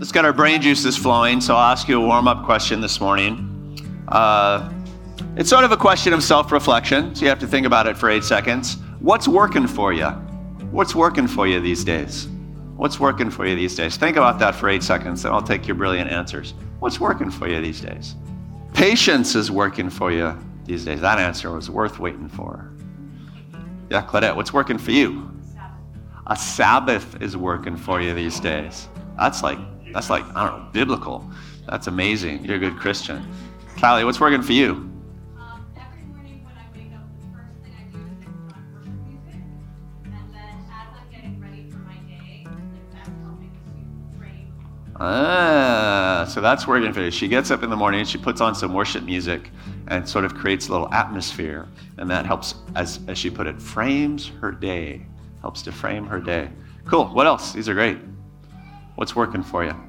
Let's get our brain juices flowing. So I'll ask you a warm-up question this morning. It's sort of a question of self-reflection, so you have to think about it for 8 seconds. What's working for you? What's working for you these days? What's working for you these days? Think about that for 8 seconds, and I'll take your brilliant answers. What's working for you these days? Patience is working for you these days. That answer was worth waiting for. Yeah, Claudette, what's working for you? A Sabbath is working for you these days. That's like, I don't know, biblical. That's amazing. You're a good Christian. Callie, what's working for you? Every morning when I wake up, the first thing I do is put on worship music. And then as I'm getting ready for my day, that's helping to frame. So that's working for you. She gets up in the morning and she puts on some worship music and sort of creates a little atmosphere. And that helps, as she put it, frames her day. Helps to frame her day. Cool. What else? These are great. What's working for you?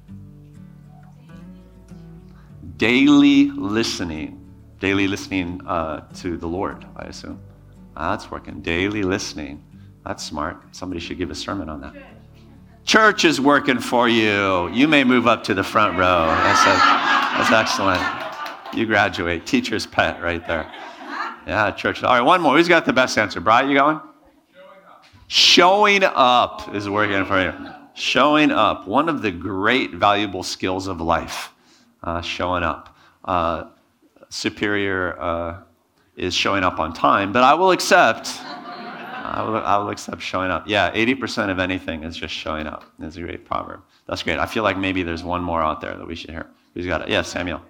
Daily listening. Daily listening to the Lord, I assume. That's working. Daily listening. That's smart. Somebody should give a sermon on that. Church is working for you. You may move up to the front row. That's excellent. You graduate. Teacher's pet right there. Yeah, church. All right, one more. Who's got the best answer? Brian, you going? Showing up is working for you. Showing up. One of the great valuable skills of life. Showing up. Superior is showing up on time, but I will accept showing up. Yeah, 80% of anything is just showing up. It's a great proverb. That's great. I feel like maybe there's one more out there that we should hear. Who's got it? Yes, Samuel.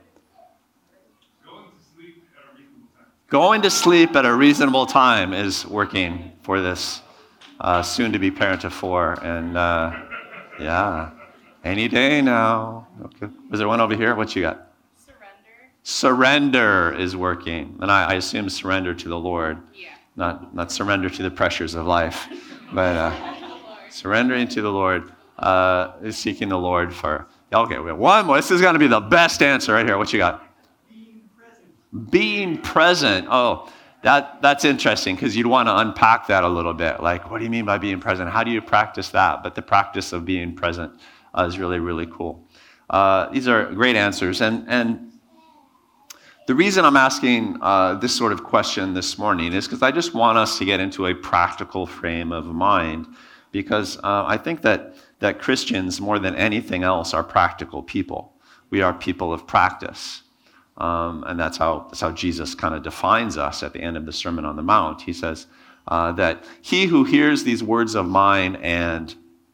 Going to sleep at a reasonable time is working for this soon-to-be parent of 4. And yeah, any day now. Okay. Is there one over here? What you got? Surrender is working. And I assume surrender to the Lord. Yeah. Not surrender to the pressures of life, but surrendering to the Lord is seeking the Lord for. Okay, we have one more. This is going to be the best answer right here. What you got? Being present. Oh, that's interesting because you'd want to unpack that a little bit. Like, what do you mean by being present? How do you practice that? But the practice of being present is really, really cool. These are great answers. And the reason I'm asking this sort of question this morning is because I just want us to get into a practical frame of mind, because I think that Christians, more than anything else, are practical people. We are people of practice. And that's how Jesus kind of defines us at the end of the Sermon on the Mount. He says that he who hears these words of mine and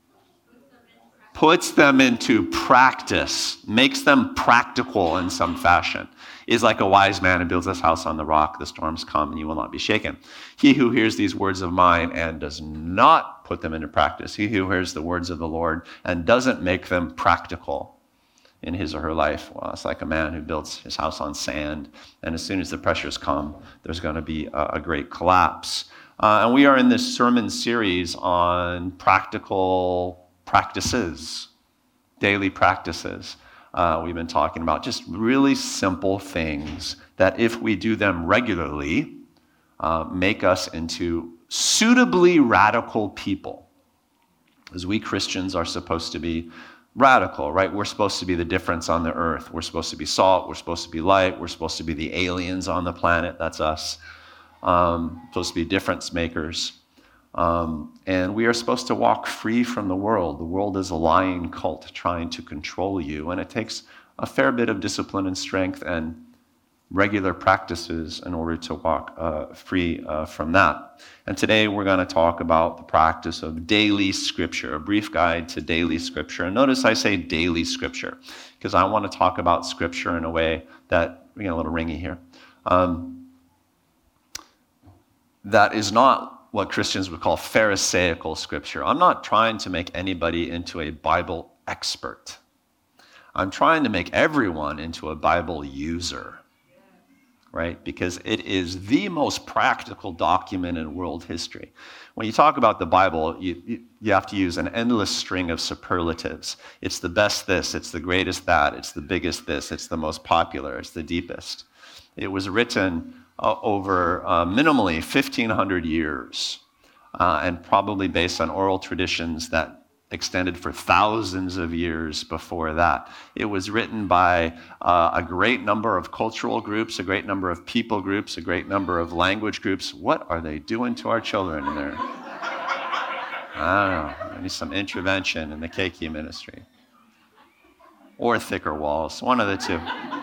puts them into practice, makes them practical in some fashion, is like a wise man who builds his house on the rock. The storms come and you will not be shaken. He who hears these words of mine and does not put them into practice, he who hears the words of the Lord and doesn't make them practical in his or her life, well, it's like a man who builds his house on sand, and as soon as the pressures come, there's going to be a great collapse. And we are in this sermon series on practical practices, daily practices. We've been talking about just really simple things that, if we do them regularly, make us into suitably radical people. As we Christians are supposed to be radical, right? We're supposed to be the difference on the earth. We're supposed to be salt. We're supposed to be light. We're supposed to be the aliens on the planet. That's us. Supposed to be difference makers. And we are supposed to walk free from the world. The world is a lying cult trying to control you, and it takes a fair bit of discipline and strength and regular practices in order to walk free from that. And today we're going to talk about the practice of daily scripture, a brief guide to daily scripture. And notice I say daily scripture because I want to talk about scripture in a way that, we get a little ringy here, that is not what Christians would call Pharisaical scripture. I'm not trying to make anybody into a Bible expert. I'm trying to make everyone into a Bible user, right? Because it is the most practical document in world history. When you talk about the Bible, you have to use an endless string of superlatives. It's the best this, it's the greatest that, it's the biggest this, it's the most popular, it's the deepest. It was written over minimally 1,500 years, and probably based on oral traditions that extended for thousands of years before that. It was written by a great number of cultural groups, a great number of people groups, a great number of language groups. What are they doing to our children in there? I don't know. Maybe some intervention in the Keiki ministry. Or thicker walls, one of the two.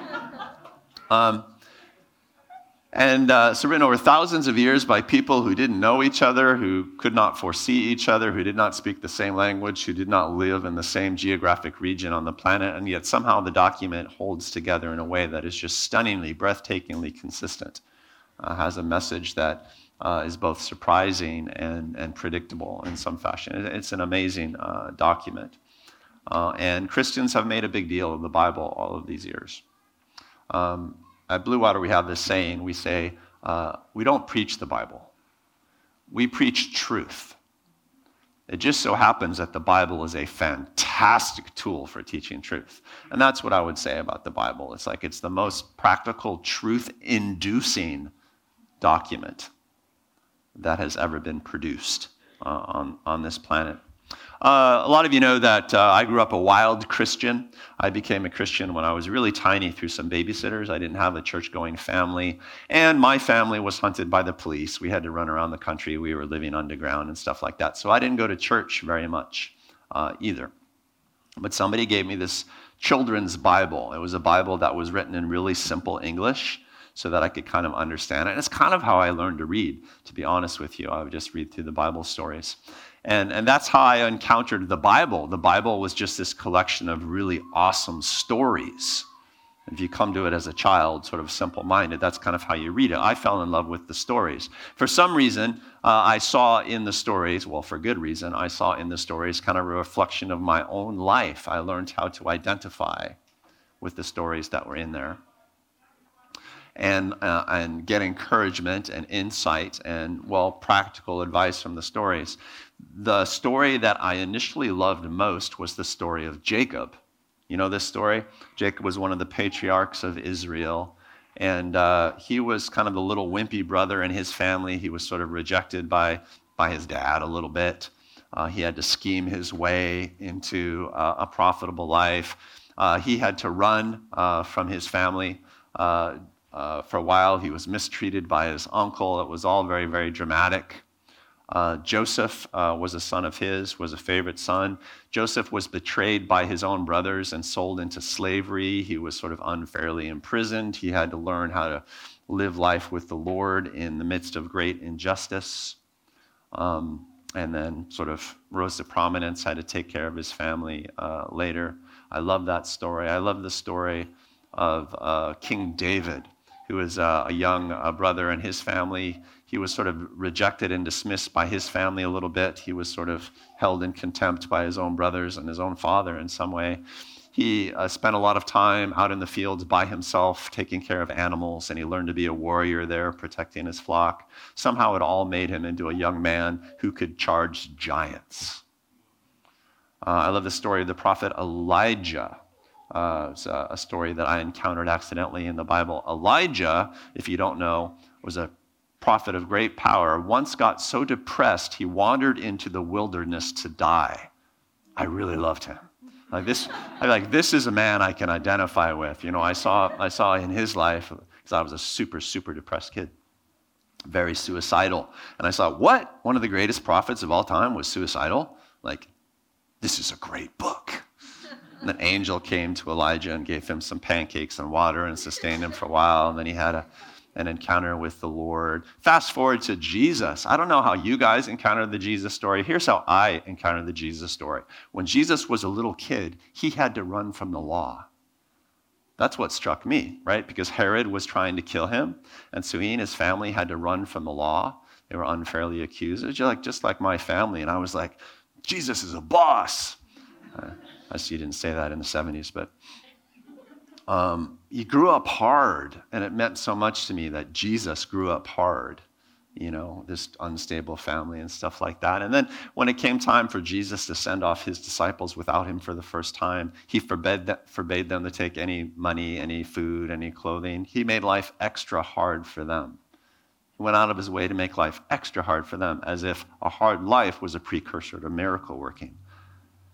So written over thousands of years by people who didn't know each other, who could not foresee each other, who did not speak the same language, who did not live in the same geographic region on the planet, and yet somehow the document holds together in a way that is just stunningly, breathtakingly consistent. Has a message that is both surprising and predictable in some fashion. It's an amazing document. And Christians have made a big deal of the Bible all of these years. At Blue Water, we have this saying. We say, we don't preach the Bible. We preach truth. It just so happens that the Bible is a fantastic tool for teaching truth. And that's what I would say about the Bible. It's like it's the most practical, truth-inducing document that has ever been produced on this planet. A lot of you know that I grew up a wild Christian. I became a Christian when I was really tiny through some babysitters. I didn't have a church-going family, and my family was hunted by the police. We had to run around the country. We were living underground and stuff like that. So I didn't go to church very much either. But somebody gave me this children's Bible. It was a Bible that was written in really simple English so that I could kind of understand it. And it's kind of how I learned to read, to be honest with you. I would just read through the Bible stories. And that's how I encountered the Bible. The Bible was just this collection of really awesome stories. If you come to it as a child, sort of simple-minded, that's kind of how you read it. I fell in love with the stories. For some reason, I saw in the stories, well, for good reason, I saw in the stories kind of a reflection of my own life. I learned how to identify with the stories that were in there. And get encouragement and insight and, well, practical advice from the stories. The story that I initially loved most was the story of Jacob. You know this story? Jacob was one of the patriarchs of Israel, and he was kind of the little wimpy brother in his family. He was sort of rejected by his dad a little bit. He had to scheme his way into a profitable life. He had to run from his family. For a while, he was mistreated by his uncle. It was all very, very dramatic. Joseph was a son of his, was a favorite son. Joseph was betrayed by his own brothers and sold into slavery. He was sort of unfairly imprisoned. He had to learn how to live life with the Lord in the midst of great injustice. And then sort of rose to prominence, had to take care of his family later. I love that story. I love the story of King David, who was a young brother in his family. He was sort of rejected and dismissed by his family a little bit. He was sort of held in contempt by his own brothers and his own father in some way. He spent a lot of time out in the fields by himself, taking care of animals, and he learned to be a warrior there, protecting his flock. Somehow it all made him into a young man who could charge giants. I love the story of the prophet Elijah. It's a story that I encountered accidentally in the Bible. Elijah, if you don't know, was a prophet of great power. Once got so depressed, he wandered into the wilderness to die. I really loved him. This is a man I can identify with. You know, I saw in his life, because I was a super, super depressed kid, very suicidal. And I saw, what? One of the greatest prophets of all time was suicidal? Like, this is a great book. And an angel came to Elijah and gave him some pancakes and water and sustained him for a while. And then he had an encounter with the Lord. Fast forward to Jesus. I don't know how you guys encountered the Jesus story. Here's how I encountered the Jesus story. When Jesus was a little kid, he had to run from the law. That's what struck me, right? Because Herod was trying to kill him. And so he and his family had to run from the law. They were unfairly accused. It was just like my family. And I was like, Jesus is a boss. I see you didn't say that in the 70s, but he grew up hard, and it meant so much to me that Jesus grew up hard, you know, this unstable family and stuff like that. And then when it came time for Jesus to send off his disciples without him for the first time, he forbade them to take any money, any food, any clothing. He made life extra hard for them. He went out of his way to make life extra hard for them, as if a hard life was a precursor to miracle working.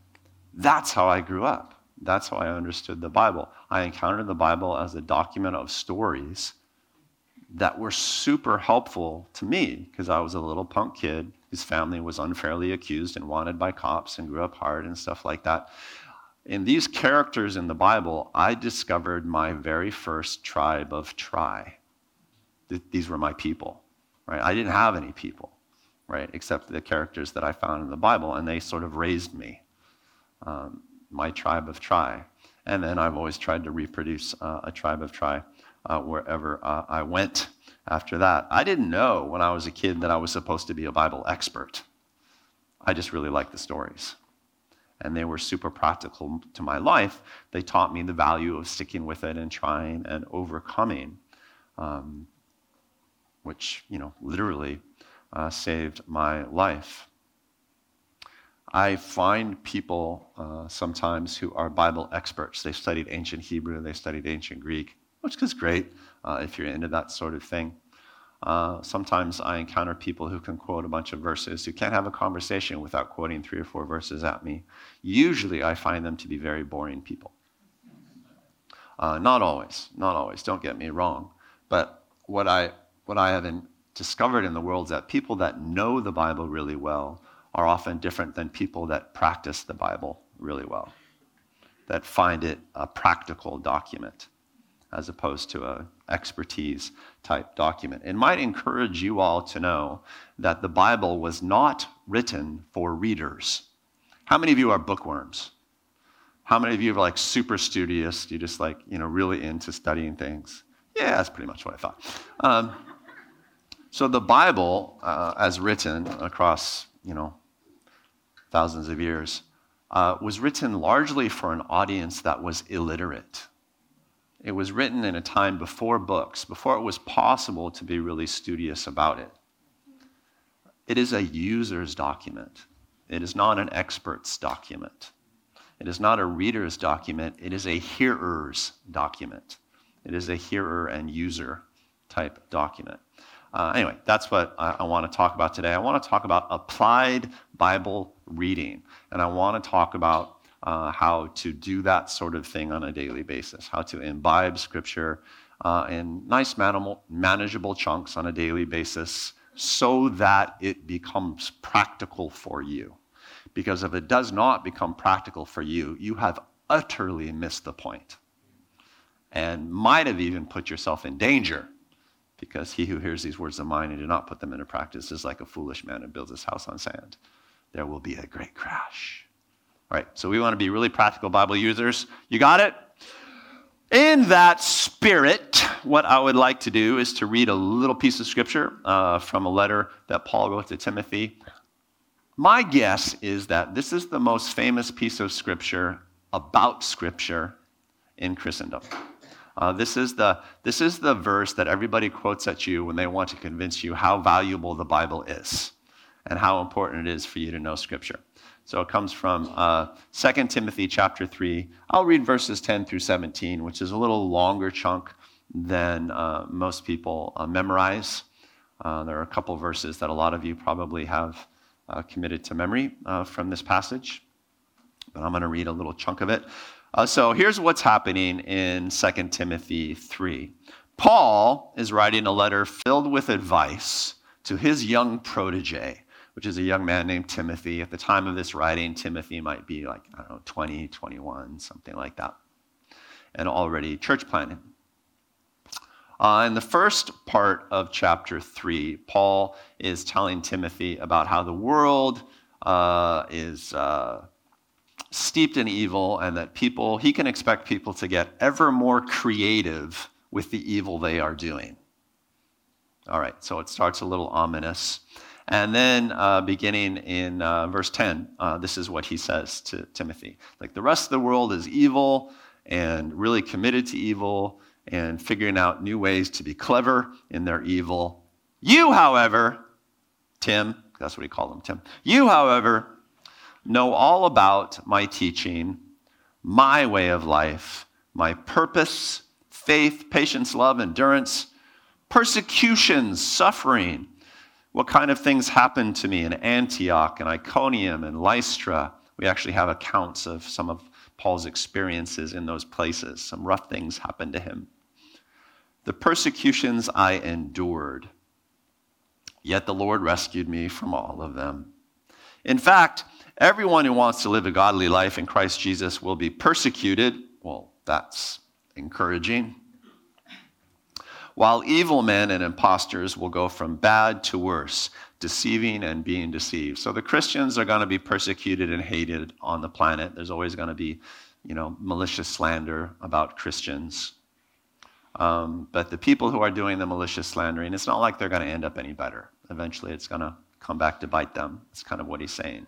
That's how I grew up. That's how I understood the Bible. I encountered the Bible as a document of stories that were super helpful to me because I was a little punk kid whose family was unfairly accused and wanted by cops and grew up hard and stuff like that. In these characters in the Bible, I discovered my very first tribe of Tri. These were my people, right? I didn't have any people, right, except the characters that I found in the Bible, and they sort of raised me, my tribe of Tri. And then I've always tried to reproduce a tribe of Tri wherever I went after that. I didn't know when I was a kid that I was supposed to be a Bible expert. I just really liked the stories. And they were super practical to my life. They taught me the value of sticking with it and trying and overcoming, which, literally saved my life. I find people sometimes who are Bible experts. They studied ancient Hebrew, they studied ancient Greek, which is great if you're into that sort of thing. Sometimes I encounter people who can quote a bunch of verses, who can't have a conversation without quoting 3 or 4 verses at me. Usually I find them to be very boring people. Not always, don't get me wrong. But what I have discovered in the world is that people that know the Bible really well are often different than people that practice the Bible really well, that find it a practical document as opposed to an expertise type document. It might encourage you all to know that the Bible was not written for readers. How many of you are bookworms? How many of you are like super studious? You just really into studying things? Yeah, that's pretty much what I thought. So the Bible, as written across, thousands of years, was written largely for an audience that was illiterate. It was written in a time before books, before it was possible to be really studious about it. It is a user's document. It is not an expert's document. It is not a reader's document. It is a hearer's document. It is a hearer and user type document. Anyway, that's what I want to talk about today. I want to talk about applied Bible reading, and I want to talk about how to do that sort of thing on a daily basis, how to imbibe Scripture in nice, manageable chunks on a daily basis so that it becomes practical for you. Because if it does not become practical for you, you have utterly missed the point and might have even put yourself in danger, because he who hears these words of mine and do not put them into practice is like a foolish man who builds his house on sand. There will be a great crash. All right, so we want to be really practical Bible users. You got it? In that spirit, what I would like to do is to read a little piece of Scripture from a letter that Paul wrote to Timothy. My guess is that this is the most famous piece of Scripture about Scripture in Christendom. This is the verse that everybody quotes at you when they want to convince you how valuable the Bible is and how important it is for you to know Scripture. So it comes from 2 Timothy chapter 3. I'll read verses 10 through 17, which is a little longer chunk than most people memorize. There are a couple verses that a lot of you probably have committed to memory from this passage, but I'm going to read a little chunk of it. So here's what's happening in 2 Timothy 3. Paul is writing a letter filled with advice to his young protege, which is a young man named Timothy. At the time of this writing, Timothy might be 20, 21, something like that, and already church planted. In the first part of chapter 3, Paul is telling Timothy about how the world is steeped in evil, and that he can expect people to get ever more creative with the evil they are doing. All right, so it starts a little ominous. And then beginning in verse 10, this is what he says to Timothy. The rest of the world is evil and really committed to evil and figuring out new ways to be clever in their evil. You, however, Tim, that's what he called him, Tim. You, however, know all about my teaching, my way of life, my purpose, faith, patience, love, endurance, persecutions, suffering. What kind of things happened to me in Antioch and Iconium and Lystra? We actually have accounts of some of Paul's experiences in those places. Some rough things happened to him. The persecutions I endured, yet the Lord rescued me from all of them. In fact, everyone who wants to live a godly life in Christ Jesus will be persecuted. Well, that's encouraging. While evil men and impostors will go from bad to worse, deceiving and being deceived. So the Christians are going to be persecuted and hated on the planet. There's always going to be, malicious slander about Christians. But the people who are doing the malicious slandering, it's not like they're going to end up any better. Eventually it's going to come back to bite them. That's kind of what he's saying.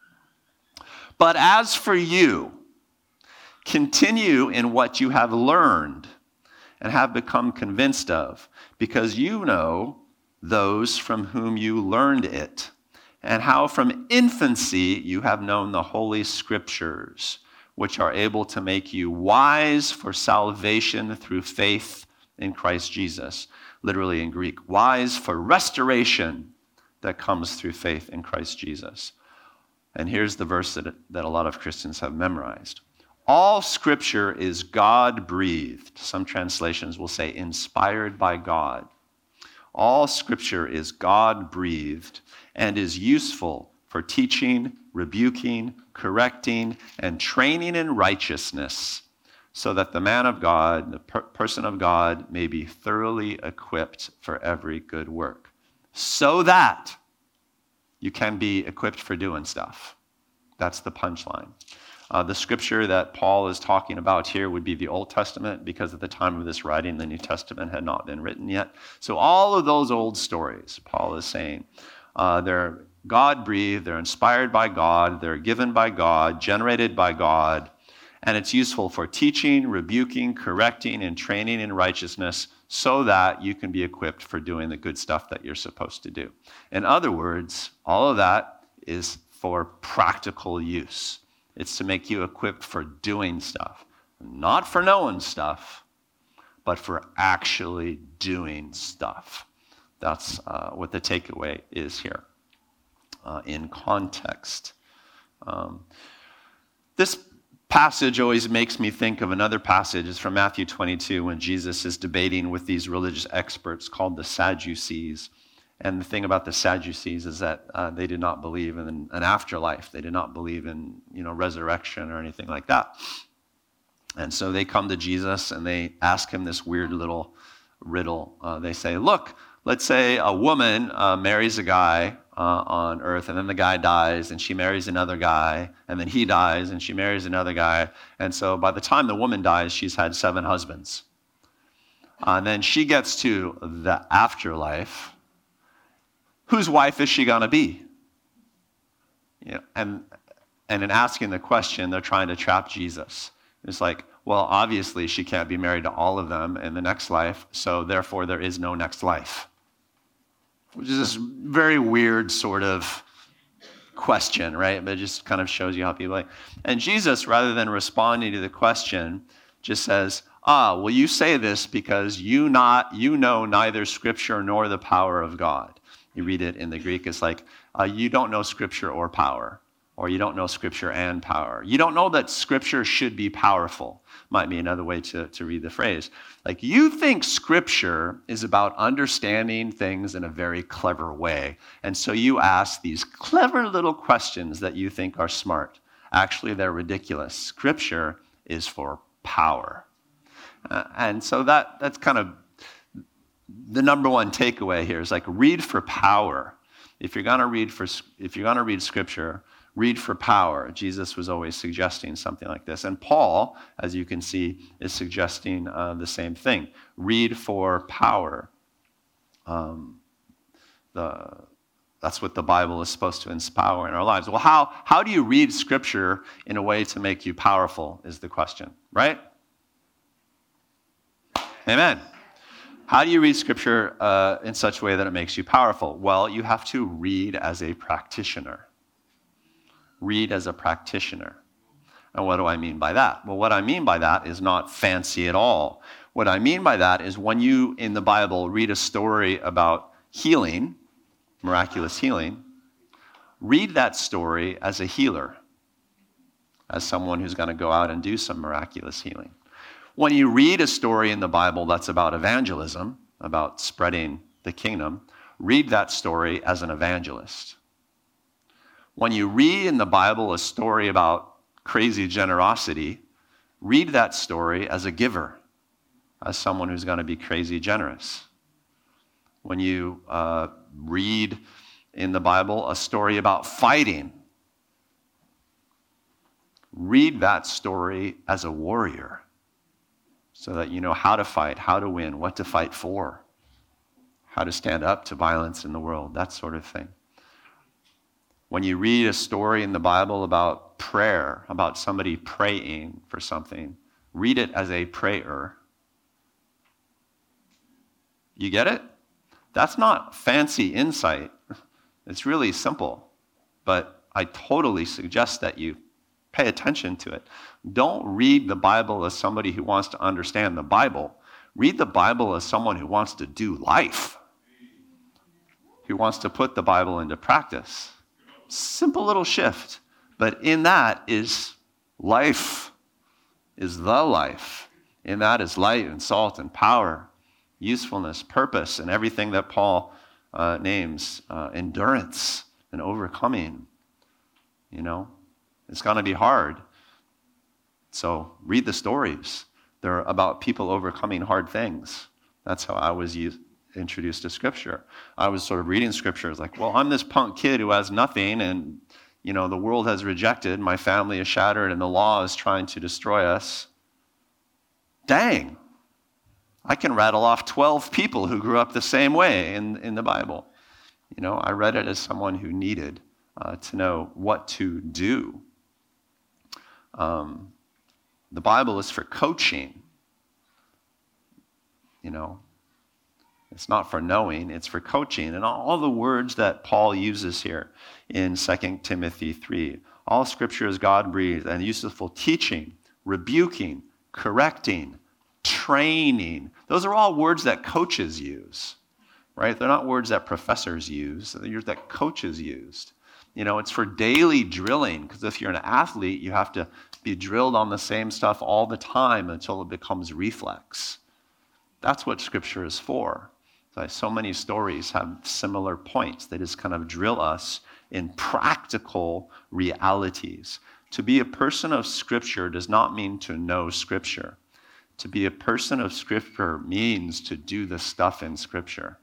But as for you, continue in what you have learned and have become convinced of, because you know those from whom you learned it, and how from infancy you have known the Holy Scriptures, which are able to make you wise for salvation through faith in Christ Jesus. Literally in Greek, wise for restoration that comes through faith in Christ Jesus. And here's the verse that a lot of Christians have memorized. All Scripture is God-breathed. Some translations will say inspired by God. All Scripture is God-breathed and is useful for teaching, rebuking, correcting, and training in righteousness, so that the man of God, the person of God, may be thoroughly equipped for every good work. So that you can be equipped for doing stuff. That's the punchline. The scripture that Paul is talking about here would be the Old Testament, because at the time of this writing, the New Testament had not been written yet. So all of those old stories, Paul is saying, they're God-breathed, they're inspired by God, they're given by God, generated by God, and it's useful for teaching, rebuking, correcting, and training in righteousness, so that you can be equipped for doing the good stuff that you're supposed to do. In other words, all of that is for practical use. It's to make you equipped for doing stuff. Not for knowing stuff, but for actually doing stuff. That's what the takeaway is here in context. This passage always makes me think of another passage. It's from Matthew 22, when Jesus is debating with these religious experts called the Sadducees. And the thing about the Sadducees is that they did not believe in an afterlife. They did not believe in, resurrection or anything like that. And so they come to Jesus and they ask him this weird little riddle. They say, look, let's say a woman marries a guy on earth, and then the guy dies, and she marries another guy, and then he dies, and she marries another guy. And so by the time the woman dies, she's had 7 husbands. And then she gets to the afterlife. Whose wife is she going to be? And in asking the question, they're trying to trap Jesus. It's like, well, obviously she can't be married to all of them in the next life, so therefore there is no next life. Which is this very weird sort of question, right? But it just kind of shows you how people like. And Jesus, rather than responding to the question, just says, well, you say this because you know neither Scripture nor the power of God. You read it in the Greek, it's like, you don't know Scripture or power, or you don't know Scripture and power. You don't know that Scripture should be powerful, might be another way to read the phrase. Like, you think Scripture is about understanding things in a very clever way, and so you ask these clever little questions that you think are smart. Actually, they're ridiculous. Scripture is for power. And so that's kind of the number one takeaway here is like, read for power. If you're going to read Scripture, read for power. Jesus was always suggesting something like this. And Paul, as you can see, is suggesting the same thing. Read for power. That's what the Bible is supposed to inspire in our lives. Well, how do you read Scripture in a way to make you powerful is the question, right? Amen. How do you read Scripture in such a way that it makes you powerful? Well, you have to read as a practitioner. Read as a practitioner. And what do I mean by that? Well, what I mean by that is not fancy at all. What I mean by that is when you, in the Bible, read a story about healing, miraculous healing, read that story as a healer. as someone who's going to go out and do some miraculous healing. When you read a story in the Bible that's about evangelism, about spreading the kingdom, read that story as an evangelist. When you read in the Bible a story about crazy generosity, read that story as a giver, as someone who's going to be crazy generous. When you read in the Bible a story about fighting, read that story as a warrior so that you know how to fight, how to win, what to fight for, how to stand up to violence in the world, that sort of thing. When you read a story in the Bible about prayer, about somebody praying for something, read it as a prayer. You get it? That's not fancy insight. It's really simple. But I totally suggest that you pay attention to it. Don't read the Bible as somebody who wants to understand the Bible. Read the Bible as someone who wants to do life, who wants to put the Bible into practice. Simple little shift. But in that is life, is the life. In that is light and salt and power, usefulness, purpose, and everything that Paul names, endurance and overcoming. You know, it's going to be hard. So read the stories. They're about people overcoming hard things. That's how I was introduced to Scripture. I was sort of reading Scripture. It's like, well, I'm this punk kid who has nothing, and, you know, the world has rejected, my family is shattered, and the law is trying to destroy us. Dang. I can rattle off 12 people who grew up the same way in the Bible. You know, I read it as someone who needed to know what to do. The Bible is for coaching. You know, it's not for knowing, it's for coaching. And all the words that Paul uses here in 2 Timothy 3, all Scripture is God-breathed and useful teaching, rebuking, correcting, training. Those are all words that coaches use, right? They're not words that professors use. They're words that coaches used. You know, it's for daily drilling, because if you're an athlete, you have to be drilled on the same stuff all the time until it becomes reflex. That's what Scripture is for. So many stories have similar points. They just kind of drill us in practical realities. To be a person of Scripture does not mean to know Scripture. To be a person of Scripture means to do the stuff in Scripture.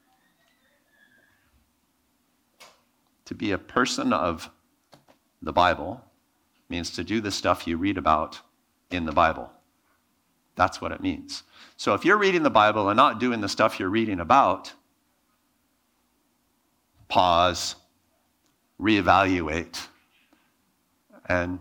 To be a person of the Bible means to do the stuff you read about in the Bible. That's what it means. So if you're reading the Bible and not doing the stuff you're reading about, pause, reevaluate, and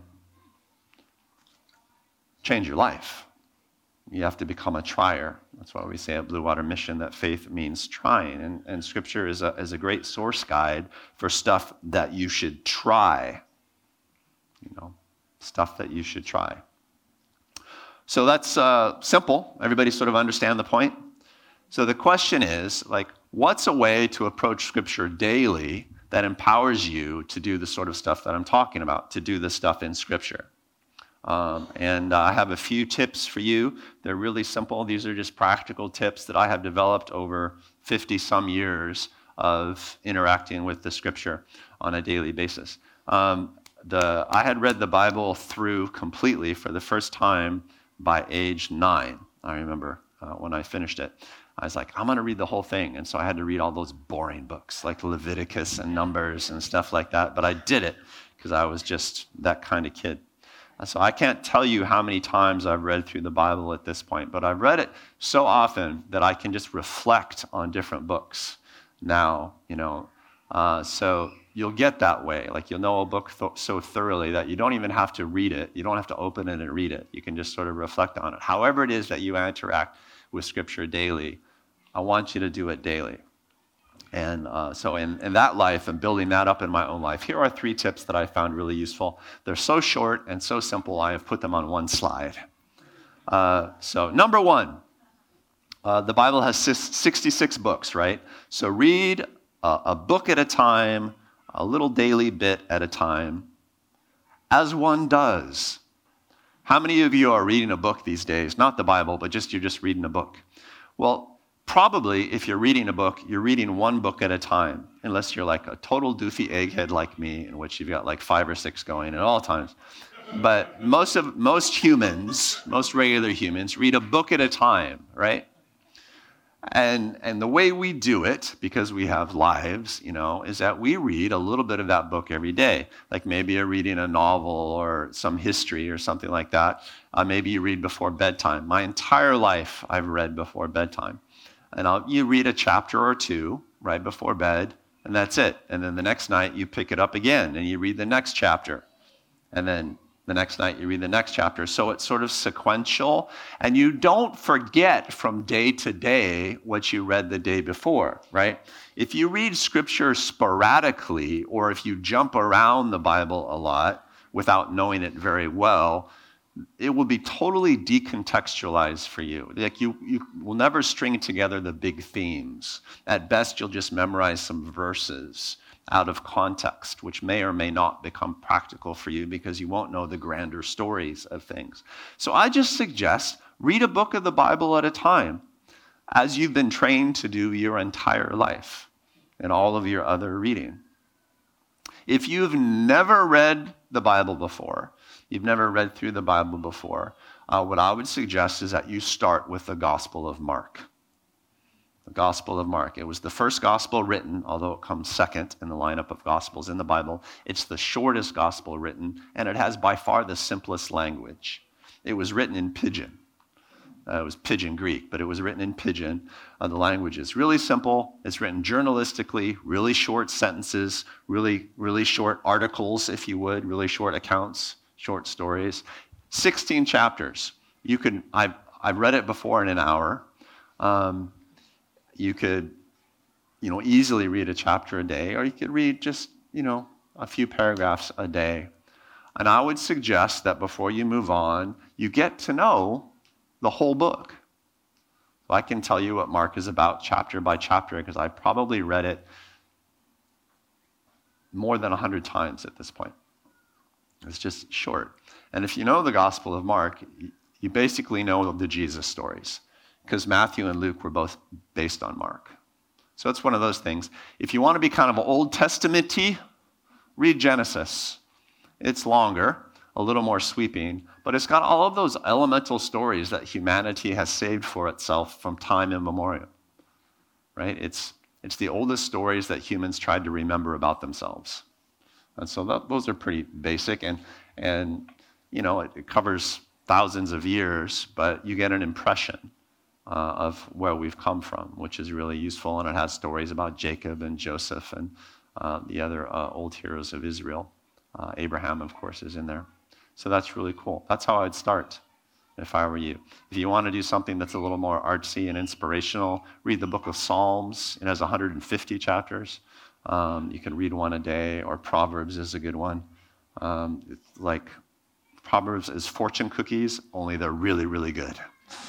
change your life. You have to become a trier. That's why we say at Blue Water Mission that faith means trying. And Scripture is a great source guide for stuff that you should try. You know, stuff that you should try. So that's simple. Everybody sort of understand the point? So the question is, like, what's a way to approach Scripture daily that empowers you to do the sort of stuff that I'm talking about, to do the stuff in Scripture? And I have a few tips for you. They're really simple. These are just practical tips that I have developed over 50-some years of interacting with the Scripture on a daily basis. I had read the Bible through completely for the first time by age 9. I remember when I finished it. I was like, I'm going to read the whole thing. And so I had to read all those boring books like Leviticus and Numbers and stuff like that. But I did it because I was just that kind of kid. So I can't tell you how many times I've read through the Bible at this point, but I've read it so often that I can just reflect on different books now, you know. So you'll get that way. Like you'll know a book so thoroughly that you don't even have to read it. You don't have to open it and read it. You can just sort of reflect on it. However it is that you interact with Scripture daily, I want you to do it daily. And so in that life and building that up in my own life, here are 3 tips that I found really useful. They're so short and so simple, I have put them on one slide. So number 1, the Bible has 66 books, right? So read a book at a time, a little daily bit at a time, as one does How many of you are reading a book these days? Not the Bible, but you're just reading a book. Well, probably if you're reading a book, you're reading one book at a time, unless you're like a total doofy egghead like me, in which you've got like 5 or 6 going at all times. But most humans, most regular humans, read a book at a time, right? And the way we do it, because we have lives, is that we read a little bit of that book every day. Like maybe you're reading a novel or some history or something like that. Maybe you read before bedtime. My entire life, I've read before bedtime. And you read a chapter or 2 right before bed, and that's it. And then the next night, you pick it up again, and you read the next chapter. And then the next night, you read the next chapter. So it's sort of sequential, and you don't forget from day to day what you read the day before, right? If you read scripture sporadically, or if you jump around the Bible a lot without knowing it very well, it will be totally decontextualized for you. Like you will never string together the big themes. At best, you'll just memorize some verses out of context, which may or may not become practical for you because you won't know the grander stories of things. So I just suggest read a book of the Bible at a time, as you've been trained to do your entire life and all of your other reading. If you've never read the Bible before, you've never read through the Bible before, what I would suggest is that you start with the Gospel of Mark. The Gospel of Mark. It was the first gospel written, although it comes second in the lineup of gospels in the Bible. It's the shortest gospel written, and it has by far the simplest language. It was written in Pidgin. It was Pidgin Greek, but it was written in Pidgin. The language is really simple. It's written journalistically, really short sentences, really, really short articles, if you would, really short accounts, short stories. 16 chapters. I've read it before in an hour. You could, easily read a chapter a day, or you could read just, a few paragraphs a day. And I would suggest that before you move on, you get to know the whole book. So I can tell you what Mark is about chapter by chapter, because I probably read it more than 100 times at this point. It's just short. And if you know the Gospel of Mark, you basically know the Jesus stories, because Matthew and Luke were both based on Mark. So it's one of those things. If you want to be kind of Old Testament-y, read Genesis. It's longer, a little more sweeping, but it's got all of those elemental stories that humanity has saved for itself from time immemorial, right? It's the oldest stories that humans tried to remember about themselves. And so those are pretty basic, and it covers thousands of years, but you get an impression of where we've come from, which is really useful, and it has stories about Jacob and Joseph and the other old heroes of Israel. Abraham, of course, is in there. So that's really cool. That's how I'd start if I were you. If you want to do something that's a little more artsy and inspirational, read the book of Psalms. It has 150 chapters. You can read one a day, or Proverbs is a good one. Like Proverbs is fortune cookies, only they're really, really good.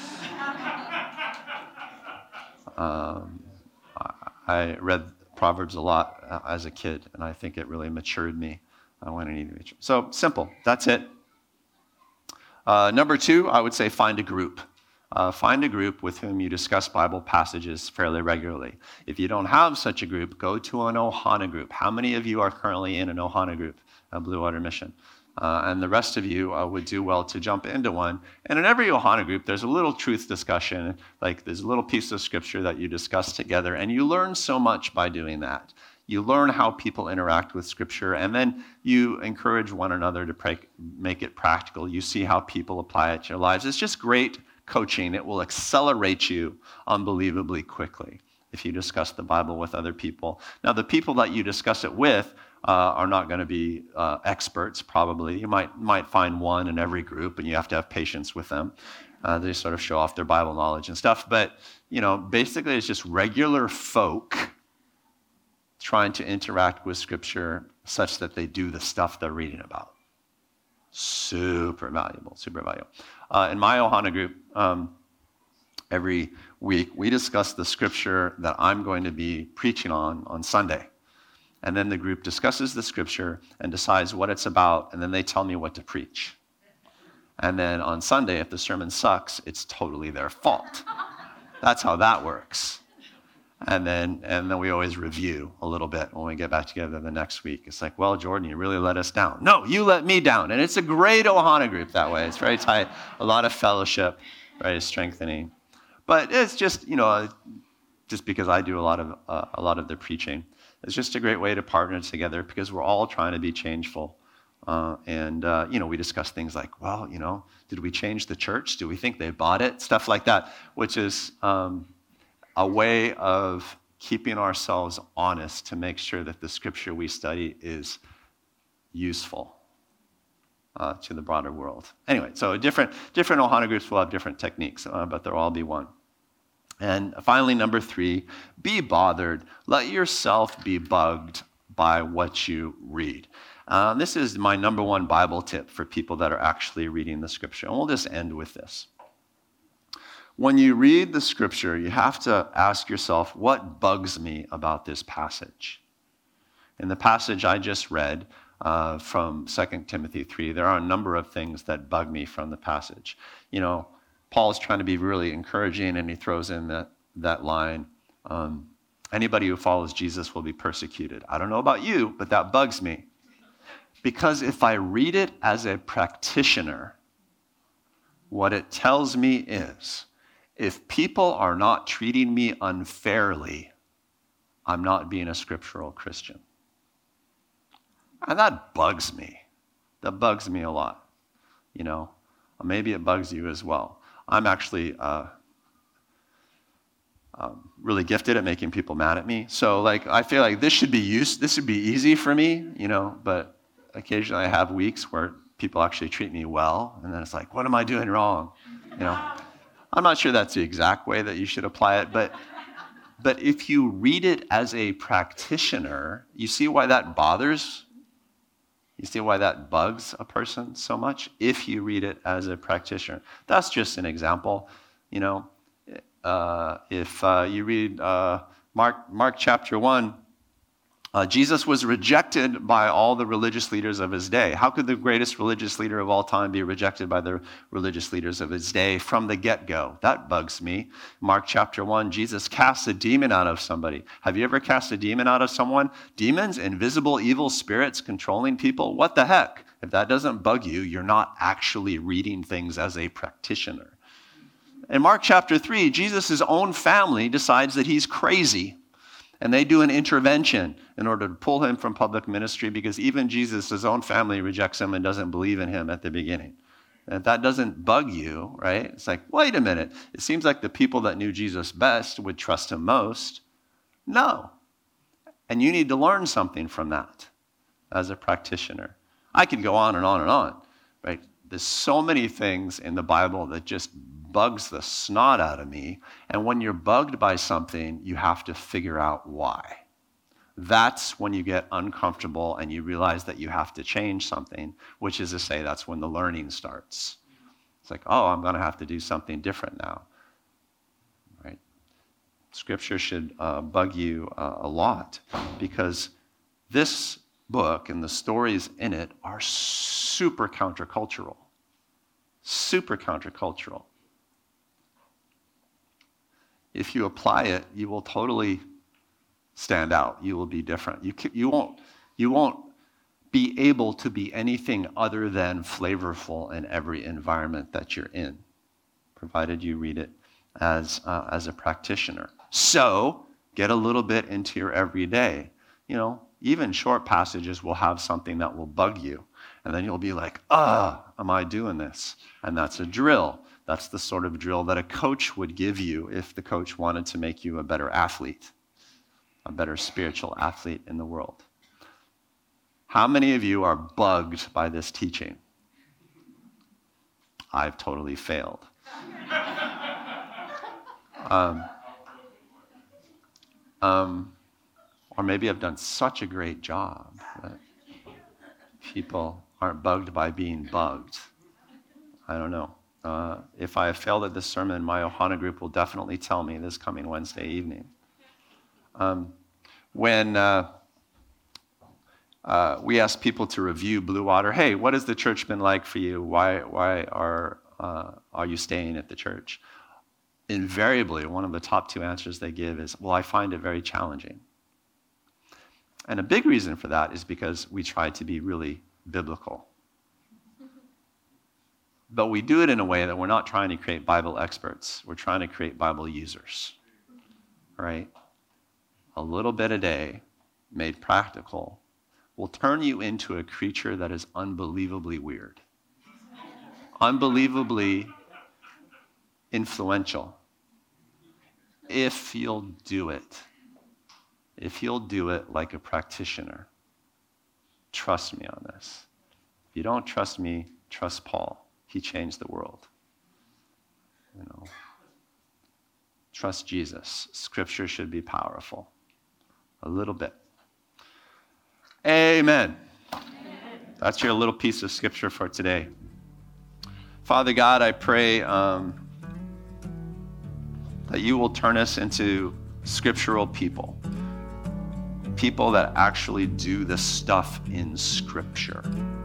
I read Proverbs a lot as a kid, and I think it really matured me when I needed to. So simple. That's it. Number 2, I would say find a group. Find a group with whom you discuss Bible passages fairly regularly. If you don't have such a group, go to an Ohana group. How many of you are currently in an Ohana group, a Blue Water Mission? And the rest of you would do well to jump into one. And in every Ohana group, there's a little truth discussion, like there's a little piece of scripture that you discuss together, and you learn so much by doing that. You learn how people interact with scripture, and then you encourage one another to make it practical. You see how people apply it to your lives. It's just great coaching. It will accelerate you unbelievably quickly if you discuss the Bible with other people. Now, the people that you discuss it with are not going to be experts, probably. You might find one in every group, and you have to have patience with them. They sort of show off their Bible knowledge and stuff. But, basically it's just regular folk trying to interact with Scripture such that they do the stuff they're reading about. Super valuable, super valuable. In my Ohana group, every week, we discuss the Scripture that I'm going to be preaching on Sunday. And then the group discusses the Scripture and decides what it's about, and then they tell me what to preach. And then on Sunday, if the sermon sucks, it's totally their fault. That's how that works. And then we always review a little bit when we get back together the next week. It's like, well, Jordan, you really let us down. No, you let me down. And it's a great Ohana group that way. It's very tight, a lot of fellowship, very strengthening. But it's just, just because I do a lot of the preaching, it's just a great way to partner together because we're all trying to be changeful. We discuss things like, well, did we change the church? Do we think they bought it? Stuff like that, which is a way of keeping ourselves honest to make sure that the scripture we study is useful to the broader world. Anyway, so different Ohana groups will have different techniques, but they'll all be one. And finally, number 3, be bothered. Let yourself be bugged by what you read. This is my number 1 Bible tip for people that are actually reading the scripture. And we'll just end with this. When you read the scripture, you have to ask yourself, what bugs me about this passage? In the passage I just read from 2 Timothy 3, there are a number of things that bug me from the passage. Paul is trying to be really encouraging, and he throws in that line, anybody who follows Jesus will be persecuted. I don't know about you, but that bugs me. Because if I read it as a practitioner, what it tells me is, if people are not treating me unfairly, I'm not being a scriptural Christian. And that bugs me. That bugs me a lot. Maybe it bugs you as well. I'm actually really gifted at making people mad at me. So I feel like this should be easy for me, but occasionally I have weeks where people actually treat me well, and then it's like, what am I doing wrong? I'm not sure that's the exact way that you should apply it, but if you read it as a practitioner, you see why that bothers? You see why that bugs a person so much? If you read it as a practitioner. That's just an example. If you read Mark chapter 1, Jesus was rejected by all the religious leaders of his day. How could the greatest religious leader of all time be rejected by the religious leaders of his day from the get-go? That bugs me. Mark chapter 1, Jesus casts a demon out of somebody. Have you ever cast a demon out of someone? Demons, invisible evil spirits controlling people? What the heck? If that doesn't bug you, you're not actually reading things as a practitioner. In Mark chapter 3, Jesus' own family decides that he's crazy. And they do an intervention in order to pull him from public ministry because even Jesus' own family rejects him and doesn't believe in him at the beginning. And if that doesn't bug you, right? It's like, wait a minute. It seems like the people that knew Jesus best would trust him most. No. And you need to learn something from that as a practitioner. I could go on and on and on, right? There's so many things in the Bible that just bugs the snot out of me. And when you're bugged by something, you have to figure out why. That's when you get uncomfortable and you realize that you have to change something, which is to say that's when the learning starts. It's like, oh, I'm going to have to do something different now. Right? Scripture should bug you a lot because this book and the stories in it are super countercultural. Super countercultural. If you apply it, you will totally stand out. You will be different. You won't be able to be anything other than flavorful in every environment that you're in, provided you read it as a practitioner. So get a little bit into your everyday. Even short passages will have something that will bug you. And then you'll be like, am I doing this? And that's a drill. That's the sort of drill that a coach would give you if the coach wanted to make you a better athlete, a better spiritual athlete in the world. How many of you are bugged by this teaching? I've totally failed. Or maybe I've done such a great job that people aren't bugged by being bugged. I don't know. If I have failed at this sermon, my Ohana group will definitely tell me this coming Wednesday evening. When We ask people to review Blue Water. Hey, what has the church been like for you? Why are you staying at the church? Invariably, one of the top two answers they give is, well, I find it very challenging. And a big reason for that is because we try to be really biblical. But we do it in a way that we're not trying to create Bible experts. We're trying to create Bible users, right? A little bit a day, made practical, will turn you into a creature that is unbelievably weird, unbelievably influential, if you'll do it. If you'll do it like a practitioner. Trust me on this. If you don't trust me, trust Paul. He changed the world. Trust Jesus. Scripture should be powerful. A little bit. Amen. That's your little piece of scripture for today. Father God, I pray that you will turn us into scriptural people. People that actually do the stuff in Scripture.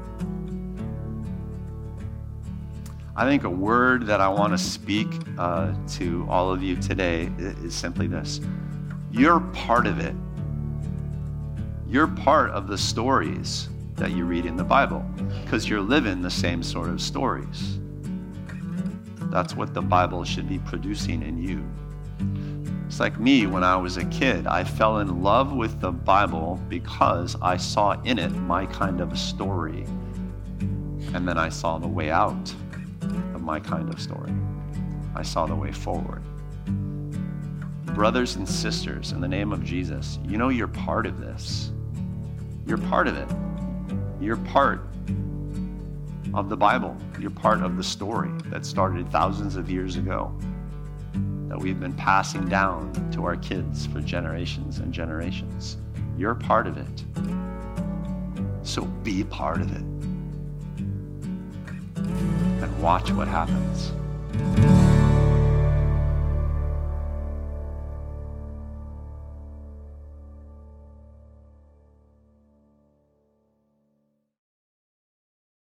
I think a word that I want to speak to all of you today is simply this. You're part of it. You're part of the stories that you read in the Bible because you're living the same sort of stories. That's what the Bible should be producing in you. It's like me when I was a kid. I fell in love with the Bible because I saw in it my kind of story. And then I saw the way out of my kind of story. I saw the way forward. Brothers and sisters, in the name of Jesus, you know you're part of this. You're part of it. You're part of the Bible. You're part of the story that started thousands of years ago, that we've been passing down to our kids for generations and generations. You're part of it. So be part of it. And watch what happens.